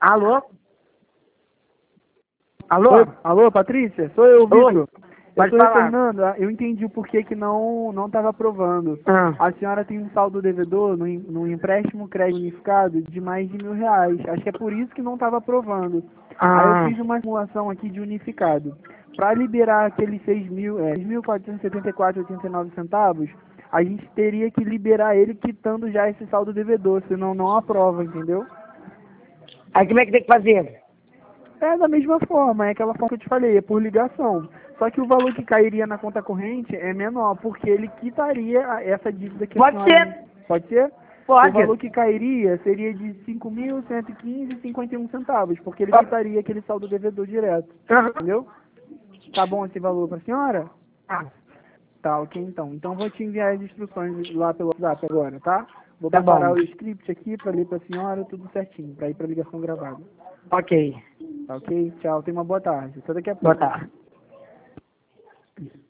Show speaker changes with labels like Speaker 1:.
Speaker 1: Alô?
Speaker 2: Alô? Alô, Patrícia? Sou eu, Vitor. Eu
Speaker 1: Pode
Speaker 2: estou
Speaker 1: falar.
Speaker 2: retornando. Eu entendi o porquê que não estava aprovando.
Speaker 1: Ah.
Speaker 2: A senhora tem um saldo devedor no empréstimo crédito unificado de mais de R$ 1.000. Acho que é por isso que não estava aprovando. Aí eu fiz uma simulação aqui de unificado. Para liberar aqueles 6.474,89 centavos, a gente teria que liberar ele quitando já esse saldo devedor, senão não aprova, entendeu?
Speaker 1: Aí como é que tem que fazer?
Speaker 2: É da mesma forma, é aquela forma que eu te falei, é por ligação. Só que o valor que cairia na conta corrente é menor, porque ele quitaria essa dívida que a
Speaker 1: Pode
Speaker 2: senhora...
Speaker 1: ser.
Speaker 2: Pode ser?
Speaker 1: Pode.
Speaker 2: O valor que cairia seria de 5.115,51 centavos, porque ele quitaria aquele saldo devedor direto.
Speaker 1: Aham.
Speaker 2: Entendeu? Tá bom esse valor pra senhora?
Speaker 1: Ah,
Speaker 2: Tá, ok então. Então vou te enviar as instruções lá pelo WhatsApp agora, tá? Vou
Speaker 1: tá
Speaker 2: preparar
Speaker 1: bom.
Speaker 2: o script aqui pra ler pra senhora, tudo certinho, pra ir pra ligação gravada.
Speaker 1: Ok.
Speaker 2: Tá ok? Tchau, tenha uma boa tarde. Até daqui a
Speaker 1: Boa
Speaker 2: pouco.
Speaker 1: tarde.